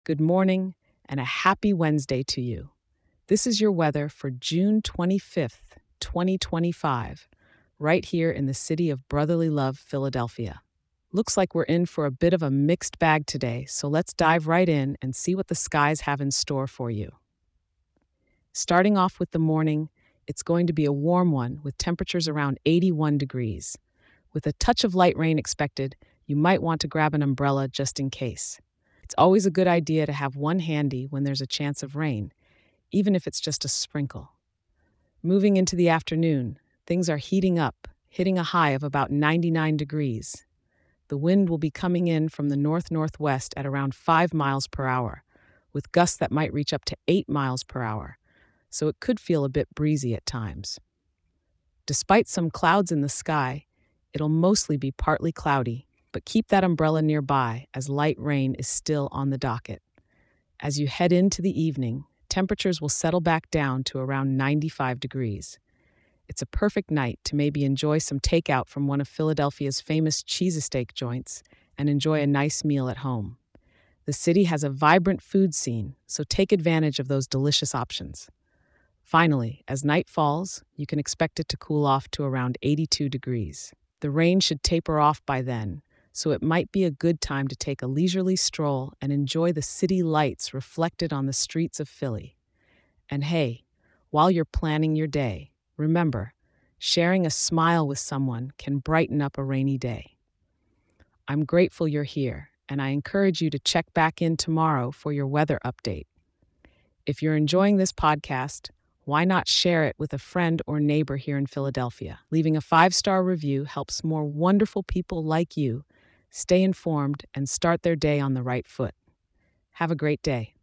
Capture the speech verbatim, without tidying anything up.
Good morning and a happy Wednesday to you. This is your weather for June twenty-fifth, twenty twenty-five, right here in the city of brotherly love, Philadelphia. Looks like we're in for a bit of a mixed bag today, so let's dive right in and see what the skies have in store for you. Starting off with the morning, it's going to be a warm one with temperatures around eighty-one degrees. With a touch of light rain expected, you might want to grab an umbrella just in case. It's always a good idea to have one handy when there's a chance of rain, even if it's just a sprinkle. Moving into the afternoon, things are heating up, hitting a high of about ninety-nine degrees. The wind will be coming in from the north-northwest at around five miles per hour, with gusts that might reach up to eight miles per hour, so it could feel a bit breezy at times. Despite some clouds in the sky, it'll mostly be partly cloudy, but keep that umbrella nearby as light rain is still on the docket. As you head into the evening, temperatures will settle back down to around ninety-five degrees. It's a perfect night to maybe enjoy some takeout from one of Philadelphia's famous cheese-steak joints and enjoy a nice meal at home. The city has a vibrant food scene, so take advantage of those delicious options. Finally, as night falls, you can expect it to cool off to around eighty-two degrees. The rain should taper off by then, so it might be a good time to take a leisurely stroll and enjoy the city lights reflected on the streets of Philly. And hey, while you're planning your day, remember, sharing a smile with someone can brighten up a rainy day. I'm grateful you're here, and I encourage you to check back in tomorrow for your weather update. If you're enjoying this podcast, why not share it with a friend or neighbor here in Philadelphia? Leaving a five-star review helps more wonderful people like you stay informed and start their day on the right foot. Have a great day.